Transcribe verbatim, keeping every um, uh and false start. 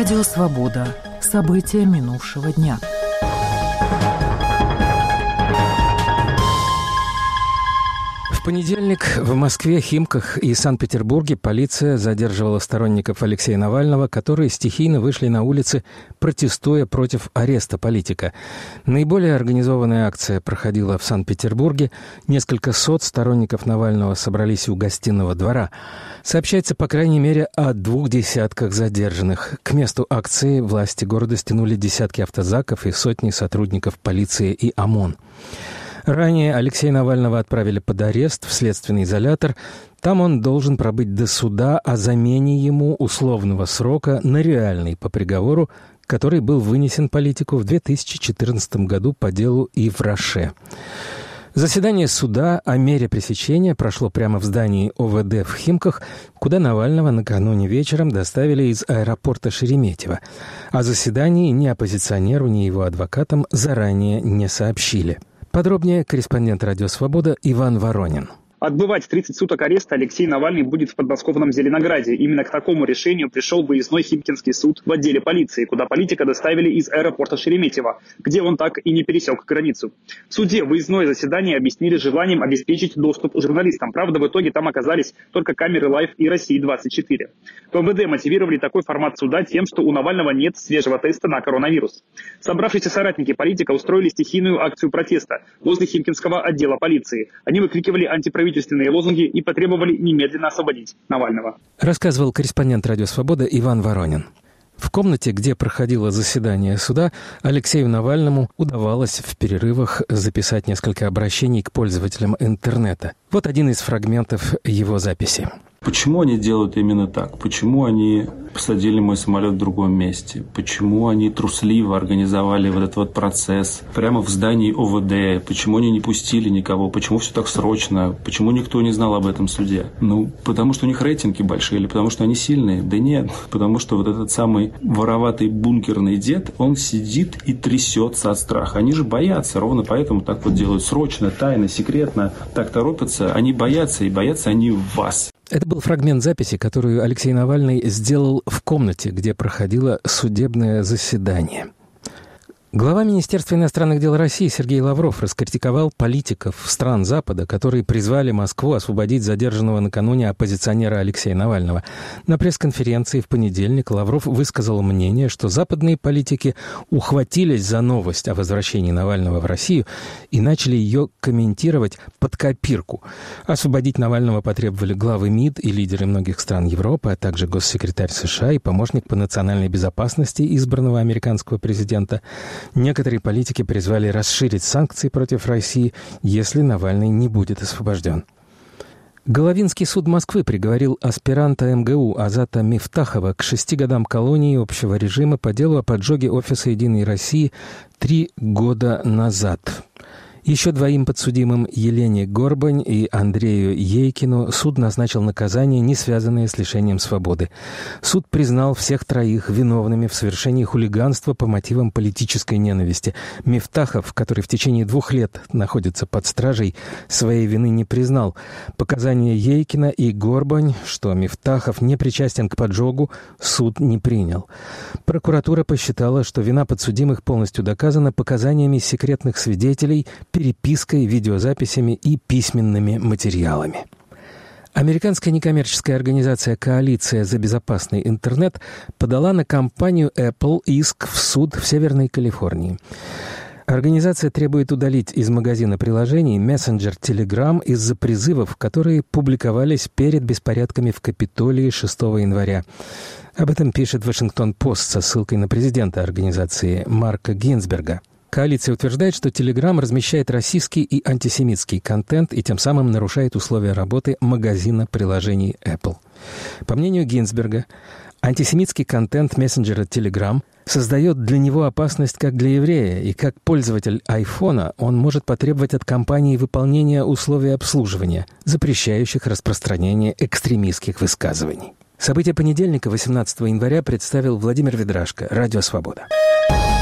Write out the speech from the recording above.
Радио «Свобода». События минувшего дня. В понедельник в Москве, Химках и Санкт-Петербурге полиция задерживала сторонников Алексея Навального, которые стихийно вышли на улицы, протестуя против ареста политика. Наиболее организованная акция проходила в Санкт-Петербурге. Несколько сот сторонников Навального собрались у Гостиного двора. Сообщается, по крайней мере, о двух десятках задержанных. К месту акции власти города стянули десятки автозаков и сотни сотрудников полиции и ОМОН. Ранее Алексея Навального отправили под арест в следственный изолятор. Там он должен пробыть до суда о замене ему условного срока на реальный по приговору, который был вынесен политику в две тысячи четырнадцатом году по делу Ив Роше. Заседание суда о мере пресечения прошло прямо в здании О В Д в Химках, куда Навального накануне вечером доставили из аэропорта Шереметьево. О заседании ни оппозиционеру, ни его адвокатам заранее не сообщили. Подробнее корреспондент «Радио Свобода» Иван Воронин. Отбывать тридцать суток ареста Алексей Навальный будет в подмосковном Зеленограде. Именно к такому решению пришел выездной Химкинский суд в отделе полиции, куда политика доставили из аэропорта Шереметьево, где он так и не пересек границу. В суде выездное заседание объяснили желанием обеспечить доступ журналистам. Правда, в итоге там оказались только камеры Лайф и России двадцать четыре. В эм вэ дэ мотивировали такой формат суда тем, что у Навального нет свежего теста на коронавирус. Собравшиеся соратники политика устроили стихийную акцию протеста возле Химкинского отдела полиции. Они выкрикивали антиправительственные правительственные лозунги и потребовали немедленно освободить Навального. Рассказывал корреспондент «Радио Свобода» Иван Воронин. В комнате, где проходило заседание суда, Алексею Навальному удавалось в перерывах записать несколько обращений к пользователям интернета. Вот один из фрагментов его записи. Почему они делают именно так? Почему они посадили мой самолет в другом месте? Почему они трусливо организовали вот этот вот процесс прямо в здании О В Д? Почему они не пустили никого? Почему все так срочно? Почему никто не знал об этом суде? Ну, потому что у них рейтинги большие или потому что они сильные? Да нет, потому что вот этот самый вороватый бункерный дед, он сидит и трясется от страха. Они же боятся, ровно поэтому так вот делают срочно, тайно, секретно, так торопятся. Они боятся, и боятся они вас. Это был фрагмент записи, которую Алексей Навальный сделал в комнате, где проходило судебное заседание. Глава Министерства иностранных дел России Сергей Лавров раскритиковал политиков стран Запада, которые призвали Москву освободить задержанного накануне оппозиционера Алексея Навального. На пресс-конференции в понедельник Лавров высказал мнение, что западные политики ухватились за новость о возвращении Навального в Россию и начали ее комментировать под копирку. Освободить Навального потребовали главы МИД и лидеры многих стран Европы, а также госсекретарь США и помощник по национальной безопасности избранного американского президента. Некоторые политики призвали расширить санкции против России, если Навальный не будет освобожден. Головинский суд Москвы приговорил аспиранта эм гэ у Азата Мифтахова к шести годам колонии общего режима по делу о поджоге офиса «Единой России» три года назад. Еще двоим подсудимым, Елене Горбань и Андрею Ейкину, суд назначил наказание, не связанное с лишением свободы. Суд признал всех троих виновными в совершении хулиганства по мотивам политической ненависти. Мифтахов, который в течение двух лет находится под стражей, своей вины не признал. Показания Ейкина и Горбань, что Мифтахов не причастен к поджогу, суд не принял. Прокуратура посчитала, что вина подсудимых полностью доказана показаниями секретных свидетелей, перепиской, видеозаписями и письменными материалами. Американская некоммерческая организация «Коалиция за безопасный интернет» подала на компанию Apple иск в суд в Северной Калифорнии. Организация требует удалить из магазина приложений мессенджер Telegram из-за призывов, которые публиковались перед беспорядками в Капитолии шестого января. Об этом пишет Вашингтон-Пост со ссылкой на президента организации Марка Гинзберга. Коалиция утверждает, что Telegram размещает российский и антисемитский контент и тем самым нарушает условия работы магазина приложений Apple. По мнению Гинзберга, антисемитский контент мессенджера Telegram создает для него опасность как для еврея, и как пользователь айфона он может потребовать от компании выполнения условий обслуживания, запрещающих распространение экстремистских высказываний. События понедельника, восемнадцатого января, представил Владимир Ведрашко, Радио Свобода.